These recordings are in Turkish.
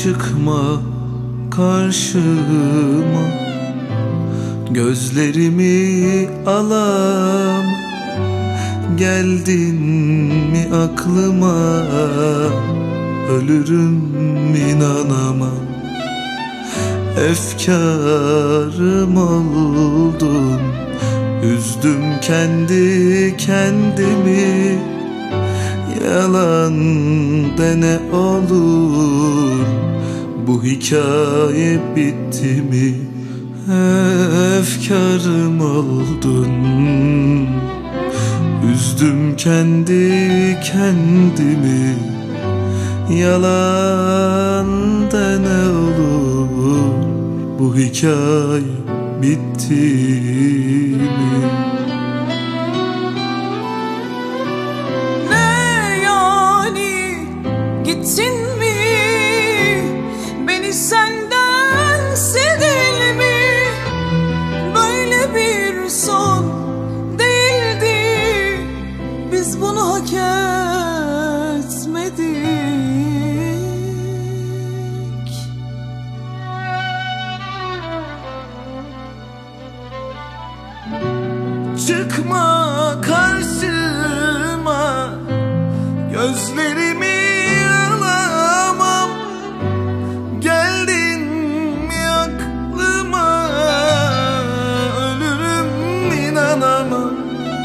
çıkma karşıma, gözlerimi alam. Geldin mi aklıma, ölürüm inanamam. Efkarım oldun, üzdüm kendi kendimi. Yalan dene olur, bu hikaye bitti mi? Efkarım oldun, üzdüm kendi kendimi. Yalan dene olur, bu hikaye bitti mi? Gittin mi? Beni senden sevdin mi? Böyle bir son değildi, biz bunu hak etmedik. Çıkma karşıma, gözlerimi alamam. Geldin mi aklıma, ölürüm inanamam.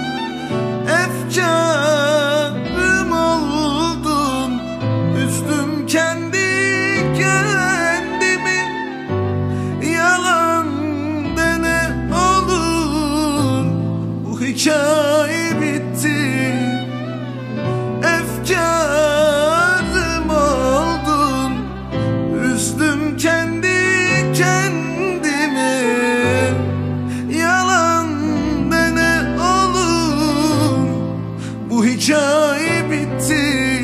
Efkarım oldun, üzdüm kendi kendimi. Yalan dene olur, bu hikaye bitti. Efkarım oldun, üzdüm kendi kendimi. Yalan dene olur, bu hikaye bitti.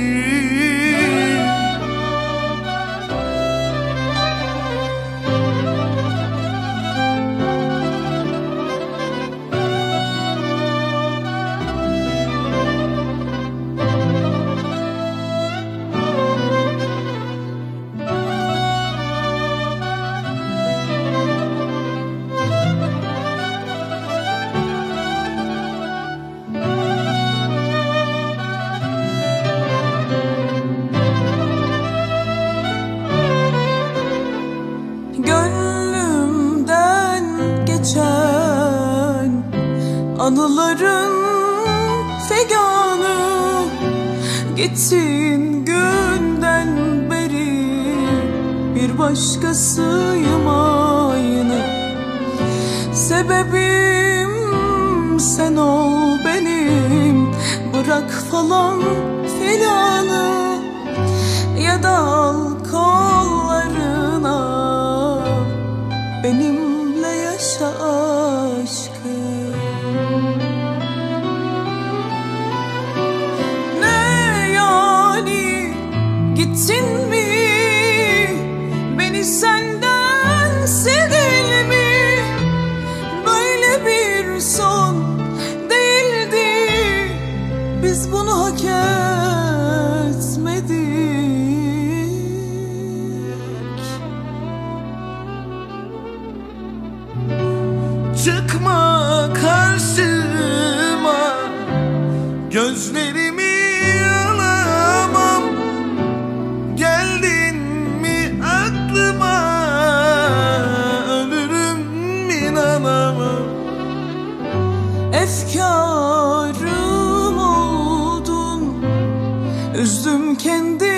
Gönlümden geçen anıların figanı, gittin günden beri bir başkasıyım aynı. Sebebim sen ol benim, bırak falan filanı. Ya da al kollarına, benimle yaşa aşkı. Ne yani, gittin mi? Beni senden sevdin mi? Böyle bir son değildi, biz bunu hak etmedik. Çıkma karşıma, gözlerimi alamam. Geldin mi aklıma, ölürüm inanamam. Efkarım oldun, üzdüm kendi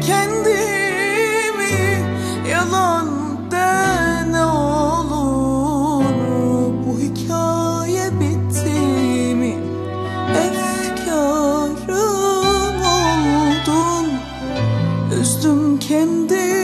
kendimi. Yalan dene olur, bu hikaye bitti mi? Efkarım oldun, üzdüm kendi